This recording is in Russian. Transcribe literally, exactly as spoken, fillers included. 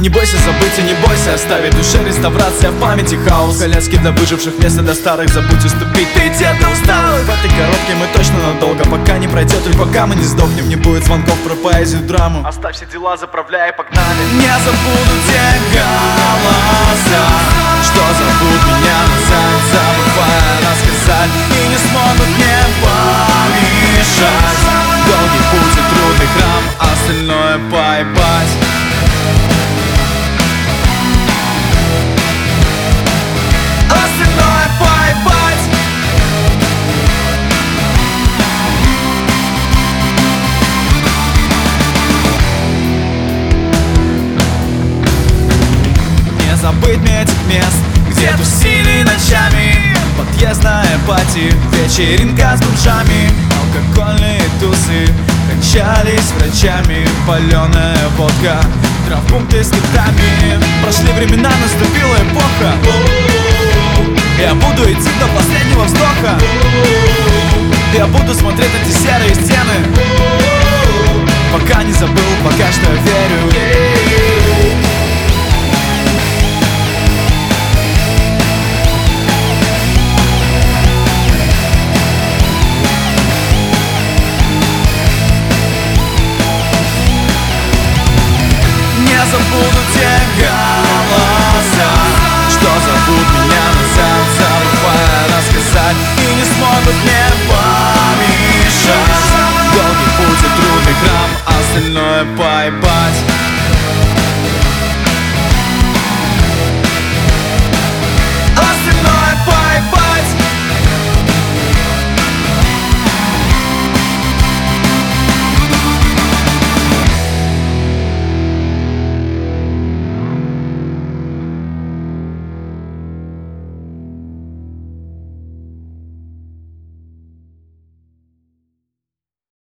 Не бойся забыть и не бойся оставить душе реставрация в памяти хаос. Коляски для выживших, место для старых, забудь уступить, ты где-то устал. В этой коробке мы точно надолго, пока не пройдет или пока мы не сдохнем. Не будет звонков про поэзию, драму. Оставь все дела, заправляй, погнали. Не забуду те голоса, что зовут меня назад, забывая рассказать, и не смогут мне помешать. Долгий путь и трудный храм, остальное поебать. Остальное поебать. Не забыть мне этих мест, где тусили ночами. Подъездная пати, вечеринка с бомжами. Алкогольные тусы кончались врачами. Паленая водка, травмпункты с китами. Прошли времена, наступила эпоха. Я буду идти до последнего вздоха. Я буду смотреть на эти серые стены, пока не забыл, пока что я верю. Не забуду те голоса, что зовут меня назад, забывая рассказать, и не смогут мне помешать. Долгий путь и трудный храм, остальное поебать.